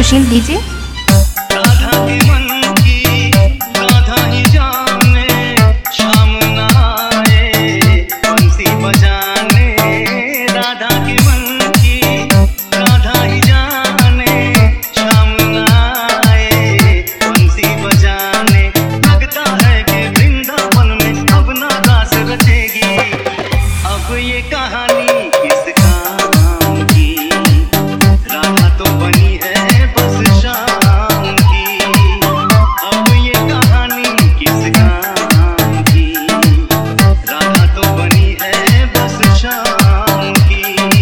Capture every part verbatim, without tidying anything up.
Sushil DJ. Radha के मन की राधा ही जाने, शाम ना आए बंसी बजाने। राधा के मन की राधा ही जाने, शाम ना आए बंसी बजाने। लगता है कि वृंदावन में अब ना रास रचेगी, अब ये कहानी किस काम की। राधा तो बनी है बस शाम की, अब ये कहानी किस काम की। राधा तो बनी है बस शाम की।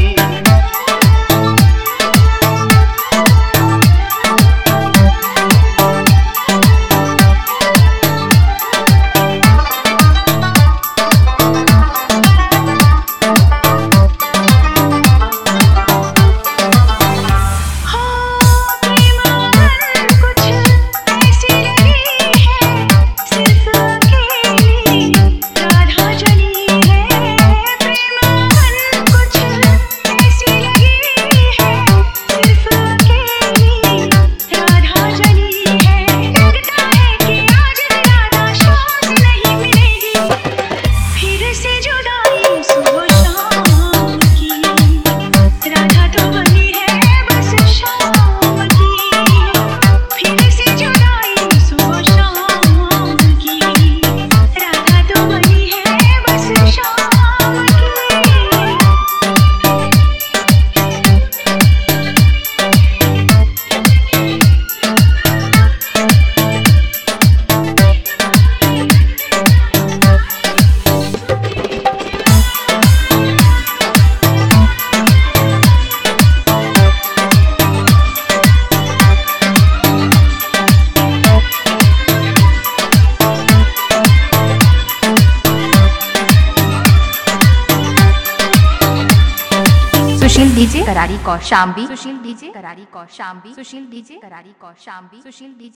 सुशील डीजे करारी कौशाम्बी। सुशील डीजे करारी कौशाम्बी। सुशील डीजे करारी कौशाम्बी। सुशील डीजे